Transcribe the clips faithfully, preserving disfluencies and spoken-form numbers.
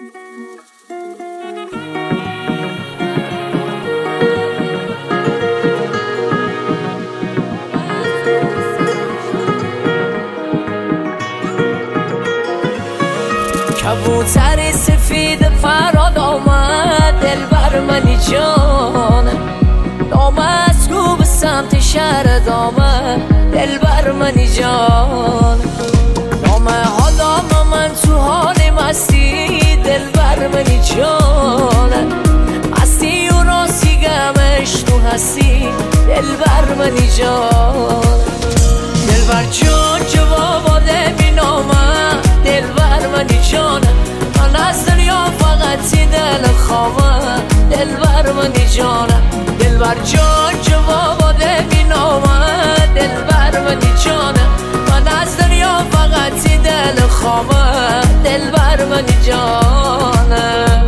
کبوتر سفید فراد آمد دلبر منی جان، نامست کو به سمت شهرت آمد دلبر منی جان. نامه ها دام من تو حال مستی دلبر منی جان، مستی و راستی گمش تو هستی دلبر منی جان. دلبر جان جواب ده بی نامه دلبر منی جان، من از دنیا فقط دل خامه دلبر منی جانم. دلبر جان جواب ده بی نامه دلبر منی جانم، من از دنیا فقط دل خامه دلبر منی جانم.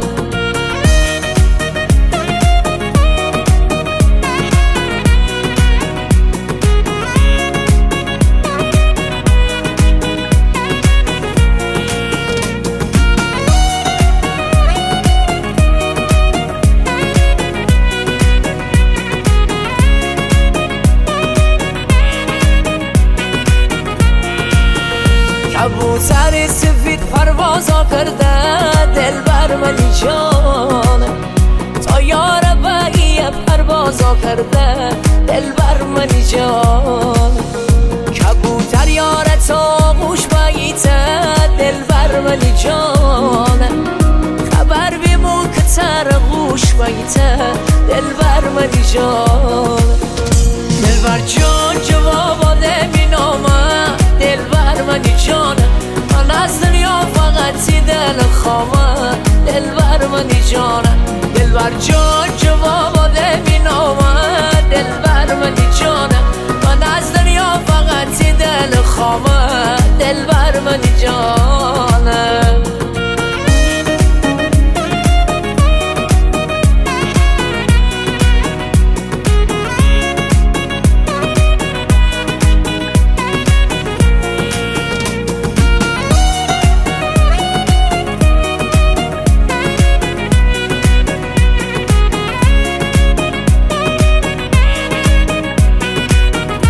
کبوتر سفید پروازا کرده دلبر منی جان، طیار بقیه پروازا کرده دلبر منی جان. کبوتر یارت آغوش بگیته دلبر منی جان، خبر بیمو که تر غوش بگیته دلبر منی جان. دلبر جان جواب ده بی نامه دلبر منی جان، من از دنیا فقط دل خامه دلبر منی جانم. دلبر جان جواب ده بی نامه دلبر منی جانم، من از دنیا فقط دل خامه دلبر منی جانم.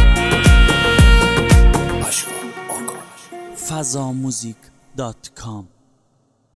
فضا موزیک دات کام